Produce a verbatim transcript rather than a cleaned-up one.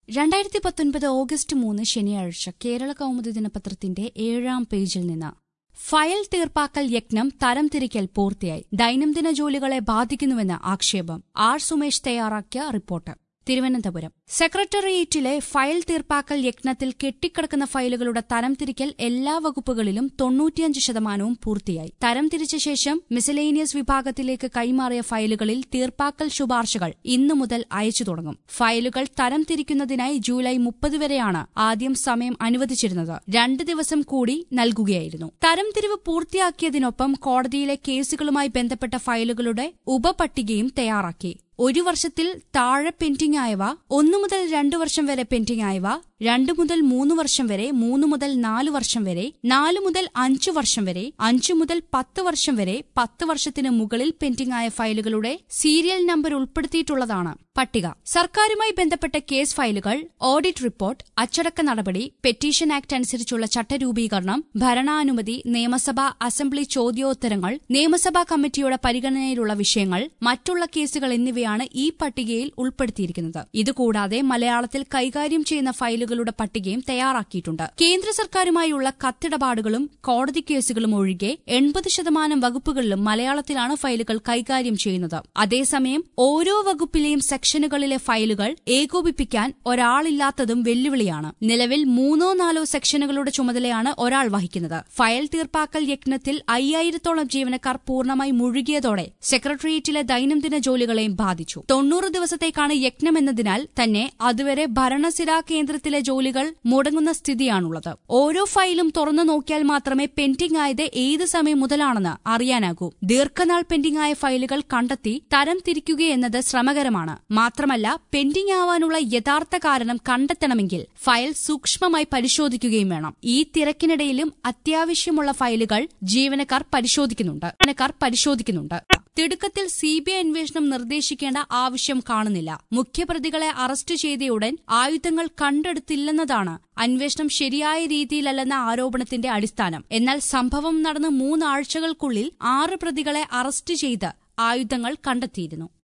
രണ്ടായിരത്തി പത്തൊൻപത് ഓഗസ്റ്റ് മൂന്ന് ശനിയാഴ്ച കേരള കൗമുദി ദിനപത്രത്തിന്റെ ഏഴാം പേജിൽ നിന്ന് ഫയൽ തീർപ്പാക്കൽ യജ്ഞം തരംതിരിക്കൽ പൂർത്തിയായി. ദൈനംദിന ജോലികളെ ബാധിക്കുന്നുവെന്ന് ആക്ഷേപം. ആർ സുമേഷ് തയ്യാറാക്കിയ റിപ്പോർട്ട്. തിരുവനന്തപുരം സെക്രട്ടേറിയറ്റിലെ ഫയൽ തീർപ്പാക്കൽ യജ്ഞത്തിൽ കെട്ടിക്കിടക്കുന്ന ഫയലുകളുടെ തരംതിരിക്കൽ എല്ലാ വകുപ്പുകളിലും തൊണ്ണൂറ്റിയഞ്ച് ശതമാനവും പൂർത്തിയായി. തരംതിരിച്ച ശേഷം മിസലേനിയസ് വിഭാഗത്തിലേക്ക് കൈമാറിയ ഫയലുകളിൽ തീർപ്പാക്കൽ ശുപാർശകൾ ഇന്നു മുതൽ അയച്ചു തുടങ്ങും. ഫയലുകൾ തരംതിരിക്കുന്നതിനായി ജൂലൈ മുപ്പത് വരെയാണ് ആദ്യം സമയം അനുവദിച്ചിരുന്നത്. രണ്ട് ദിവസം കൂടി നൽകുകയായിരുന്നു. തരംതിരിവ് പൂർത്തിയാക്കിയതിനൊപ്പം കോടതിയിലെ കേസുകളുമായി ബന്ധപ്പെട്ട ഫയലുകളുടെ ഉപപട്ടികയും തയ്യാറാക്കി. ഒരു വർഷത്തിൽ താഴെ പെൻഡിംഗ് ആയവ, ഒന്നു മുതൽ രണ്ടു വർഷം വരെ പെൻഡിംഗ് ആയവ, രണ്ടു മുതൽ മൂന്ന് വർഷം വരെ, മൂന്ന് മുതൽ നാല് വർഷം വരെ, നാല് മുതൽ അഞ്ചു വർഷം വരെ, അഞ്ചു മുതൽ പത്ത് വർഷം വരെ, പത്ത് വർഷത്തിന് മുകളിൽ പെൻഡിംഗ് ആയ ഫയലുകളുടെ സീരിയൽ നമ്പർ ഉൾപ്പെടുത്തിയിട്ടുള്ളതാണ് പട്ടിക. സർക്കാരുമായി ബന്ധപ്പെട്ട കേസ് ഫയലുകൾ, ഓഡിറ്റ് റിപ്പോർട്ട്, അച്ചടക്ക നടപടി, പെറ്റീഷൻ ആക്ട് അനുസരിച്ചുള്ള ചട്ടരൂപീകരണം, ഭരണാനുമതി, നിയമസഭാ അസംബ്ലി ചോദ്യോത്തരങ്ങൾ, നിയമസഭാ കമ്മിറ്റിയുടെ പരിഗണനയിലുള്ള വിഷയങ്ങൾ, മറ്റുള്ള കേസുകൾ എന്നിവയാണ് ഈ പട്ടികയിൽ ഉൾപ്പെടുത്തിയിരിക്കുന്നത്. ഇതുകൂടാതെ മലയാളത്തിൽ കൈകാര്യം ചെയ്യുന്ന ഫയലുകളുടെ പട്ടികയും തയ്യാറാക്കിയിട്ടുണ്ട്. കേന്ദ്ര സർക്കാരുമായുള്ള കത്തിടപാടുകളും കോടതി കേസുകളും ഒഴികെ എൺപത് ശതമാനം വകുപ്പുകളിലും മലയാളത്തിലാണ് ഫയലുകൾ കൈകാര്യം ചെയ്യുന്നത്. അതേസമയം ഓരോ വകുപ്പിലെയും സെക്ഷനുകളിലെ ഫയലുകൾ ഏകോപിപ്പിക്കാൻ ഒരാളില്ലാത്തതും വെല്ലുവിളിയാണ്. നിലവിൽ മൂന്നോ നാലോ സെക്ഷനുകളുടെ ചുമതലയാണ് ഒരാൾ വഹിക്കുന്നത്. ഫയൽ തീർപ്പാക്കൽ യജ്ഞത്തിൽ അയ്യായിരത്തോളം ജീവനക്കാർ പൂർണ്ണമായി മുഴുകിയതോടെ സെക്രട്ടേറിയറ്റിലെ ദൈനംദിന ജോലികളെയും ബാധിച്ചു. തൊണ്ണൂറ് ദിവസത്തേക്കാണ് യജ്ഞമെന്നതിനാൽ തന്നെ അതുവരെ ഭരണസിരാ കേന്ദ്രത്തിലെ ജോലികൾ മുടങ്ങുന്ന സ്ഥിതിയാണുള്ളത്. ഓരോ ഫയലും തുറന്നു നോക്കിയാൽ മാത്രമേ പെൻഡിംഗ് ആയത് ഏത് സമയം മുതലാണെന്ന് അറിയാനാകൂ. ദീർഘനാൾ പെൻഡിംഗ് ആയ ഫയലുകൾ കണ്ടെത്തി തരം തിരിക്കുകയെന്നത് ശ്രമകരമാണ്. മാത്രമല്ല, പെൻഡിംഗ് ആവാനുള്ള യഥാർത്ഥ കാരണം കണ്ടെത്തണമെങ്കിൽ ഫയൽ സൂക്ഷ്മമായി പരിശോധിക്കുകയും വേണം. ഈ തിരക്കിനിടയിലും അത്യാവശ്യമുള്ള ഫയലുകൾ ജീവനക്കാർ പരിശോധിക്കുന്നുണ്ട് ജീവനക്കാർ പരിശോധിക്കുന്നുണ്ട് തിടുക്കത്തിൽ സിബിഐ അന്വേഷണം നിർദ്ദേശിക്കേണ്ട ആവശ്യം കാണുന്നില്ല. മുഖ്യപ്രതികളെ അറസ്റ്റ് ചെയ്തയുടൻ ആയുധങ്ങൾ കണ്ടെടുത്തില്ലെന്നതാണ് അന്വേഷണം ശരിയായ രീതിയിലല്ലെന്ന ആരോപണത്തിന്റെ അടിസ്ഥാനം. എന്നാൽ സംഭവം നടന്ന് മൂന്നാഴ്ചകൾക്കുള്ളിൽ ആറ് പ്രതികളെ അറസ്റ്റ് ചെയ്ത് ആയുധങ്ങൾ കണ്ടെത്തിയിരുന്നു.